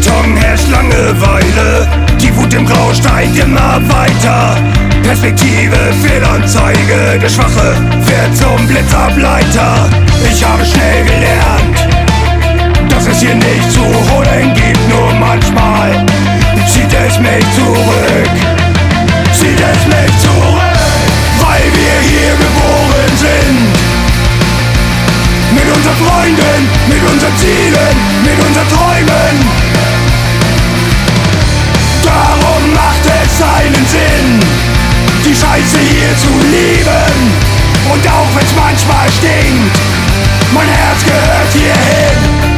Beton herrscht Langeweile, die Wut im Grau steigt immer weiter. Perspektive, Fehlanzeige, der Schwache wird zum Blitzableiter. Ich habe schnell gelernt, dass es hier nicht zu holen gibt. Nur manchmal zieht es mich zurück, zieht es mich zurück, weil wir hier geboren sind. Mit unseren Freunden, mit unseren Zielen, mit unseren Träumen. Darum macht es einen Sinn, die Scheiße hier zu lieben. Und auch wenn's manchmal stinkt, mein Herz gehört hierhin.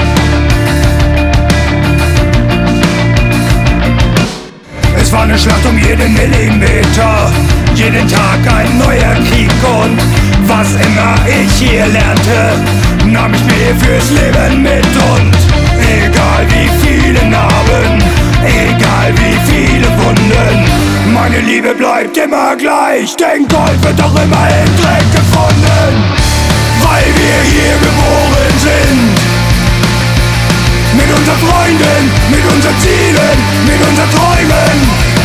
Es war eine Schlacht um jeden Millimeter, jeden Tag ein neuer Krieg. Und was immer ich hier lernte, nahm ich mir fürs Leben mit. Und egal wie viele Narben, egal wie viele Wunden, meine Liebe bleibt immer gleich, denn Gold wird doch immer im Dreck gefunden. Weil wir hier geboren sind, mit unseren Freunden, mit unseren Zielen, mit unseren Träumen.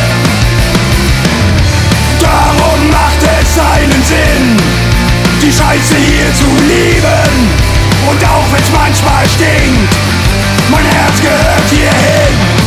Darum macht es einen Sinn, die Scheiße hier zu lieben. Und auch wenn's manchmal stinkt, mein Herz gehört hierhin.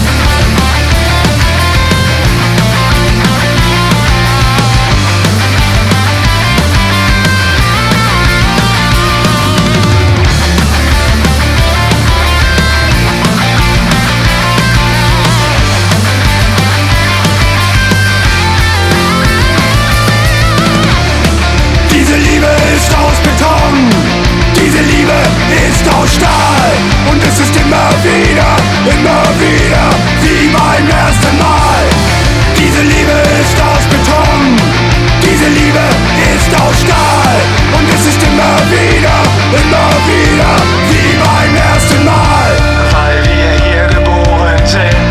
Diese Liebe ist aus Stahl und es ist immer wieder wie beim ersten Mal. Diese Liebe ist aus Beton, diese Liebe ist aus Stahl und es ist immer wieder wie beim ersten Mal. Weil wir hier geboren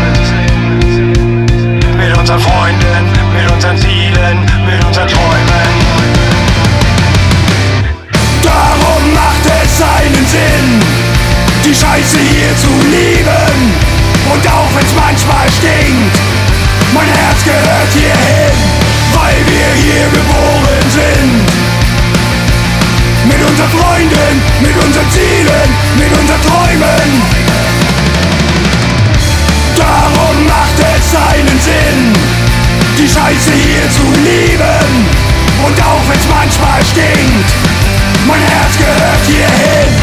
sind, mit unseren Freunden, mit unseren Zielen, mit unseren Träumen. Darum macht es einen Sinn, die Scheiße hier zu lieben. Und auch wenn's manchmal stinkt, mein Herz gehört hierhin. Weil wir hier geboren sind, mit unseren Freunden, mit unseren Zielen, mit unseren Träumen. Darum macht es einen Sinn, die Scheiße hier zu lieben. Und auch wenn's manchmal stinkt, mein Herz gehört hierhin.